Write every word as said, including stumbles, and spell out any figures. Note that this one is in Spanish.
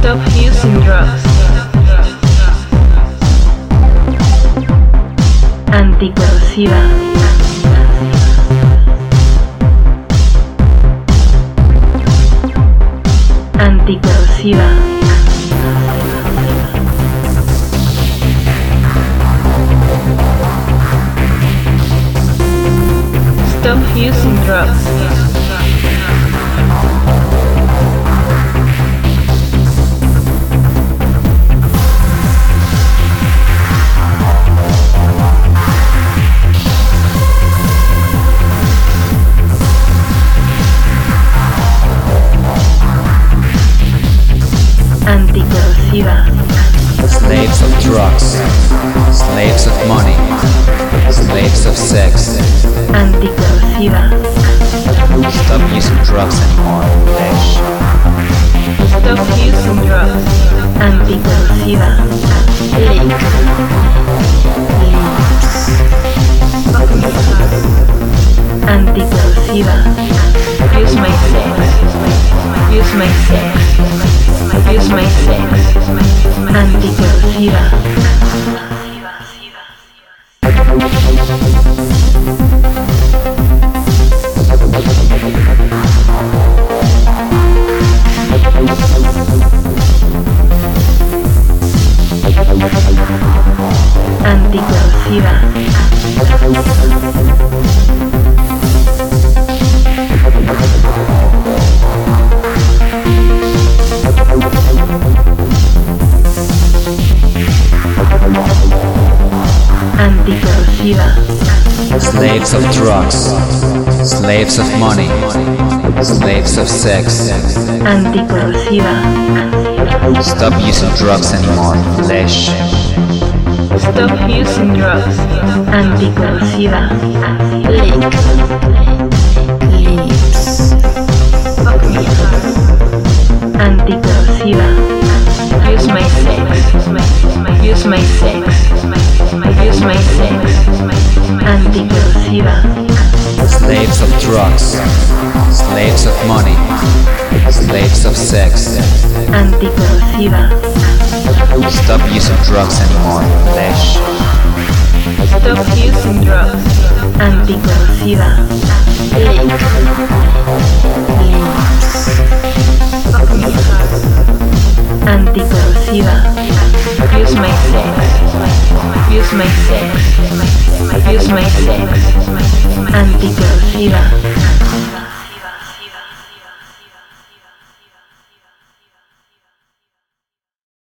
Stop using drugs. Anticorrosiva. Anticorrosiva. Stop using drugs. Anticorrosiva. Slaves of drugs, slaves of money, slaves of sex. Anticorrosiva. Stop using drugs anymore, Lesh. Stop using drugs. Anticorrosiva. Link. Lips. Anticorrosiva. Use my sex. Use my sex. Use my sex. Anticorrosiva. Anticorrosiva. Anticorrosiva. Slaves of drugs, slaves of money, slaves of sex. Anticorrosiva. Stop using drugs anymore, Lesh. Stop using drugs. Anticorrosiva. Link. Lips. Anticorrosiva. Use my sex. Use my sex. Use my sex. Anticorrosiva. Slaves of drugs, slaves of money, slaves of sex. Anticorrosiva. Stop using drugs anymore, Lesh. Stop using drugs. Anticorrosiva. Link. Lips. Anticorrosiva. Use my sex. Use my sex. Use my sex. Anticorrosiva.